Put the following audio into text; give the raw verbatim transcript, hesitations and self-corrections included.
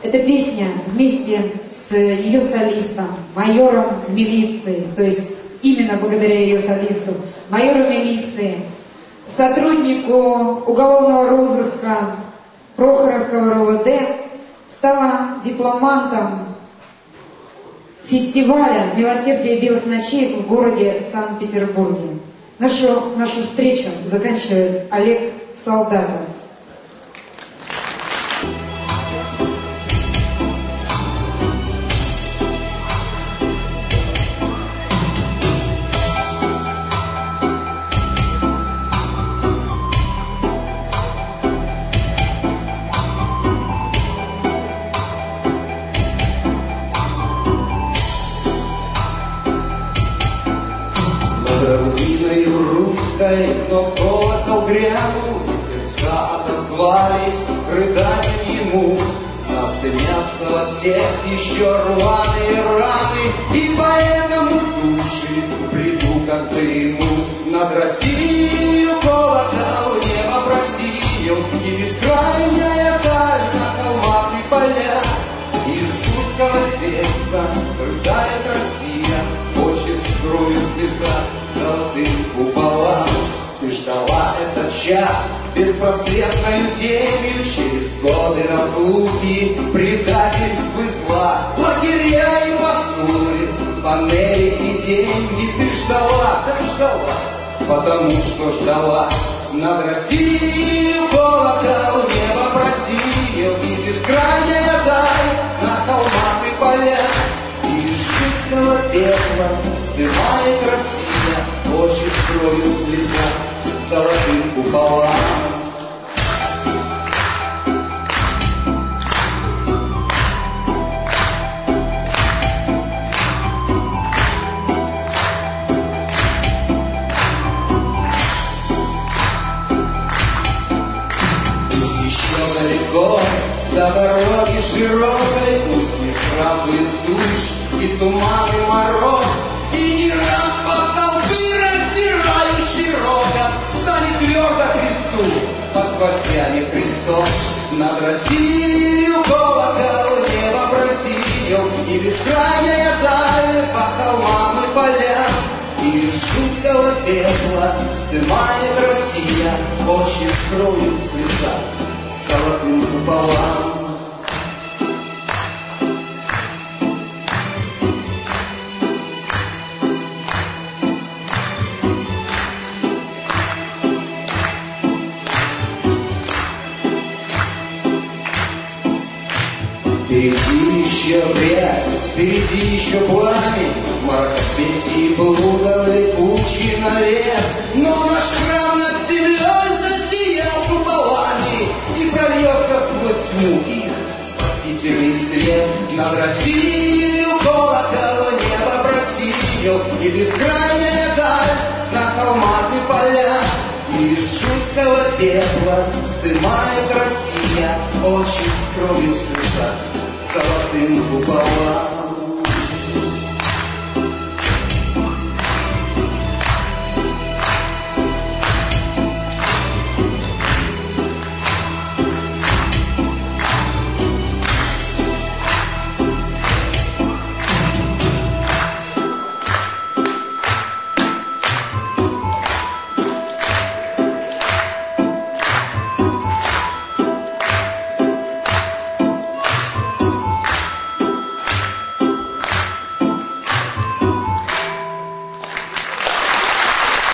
Эта песня вместе с ее солистом, майором милиции, то есть именно благодаря ее солисту, майору милиции, сотруднику уголовного розыска Прохоровского РОВД, стала дипломантом фестиваля «Милосердие белых ночей» в городе Санкт-Петербурге. Нашу, нашу встречу заканчивает Олег Солдатов. Но в колокол грянул, и сердца отозвались рыданием ему. Нас дымятся во всех еще рваные раны, и поэтому души приду, как дыму. Над Россией колокол небо просил, и бескрайняя даль на холмах и полях. Из жуткого сердца рыдает Россия, очи с кровью слеза золотым куполам. Ты ждала этот час беспросветною темью, через годы разлуки, предательств и зла, лагеря и посулы, панели и деньги. Ты ждала, дождалась, потому что ждала. Над Россией колокол небо просил, и бескрайняя даль на холмах и полях. И из жуткого пепла вздымает Россия, очи с кровью слеза золотым куполам. Пусть еще далеко до дороги широкой, пусть не сразу из душ и туман и мороз, и не раз под толпы раздирающий рокот станет твердо кресту под гвоздями Христос. Над Россией колокол небо просил, и бескрайняя даль по холмам и полям. И из жуткого пепла вздымает Россия, очи с кровью слеза золотым куполам. Впереди еще грязь, впереди еще пламя, марка спеси и блуда летучий наверх. Но наш храм над землей засиял куполами, и прольется сквозь тьму их спасительный свет. Над Россией колокол небо просил, и бескрайняя даль на холмах и полях. И из жуткого пепла вздымает Россия, очи с кровью слеза золотым куполам.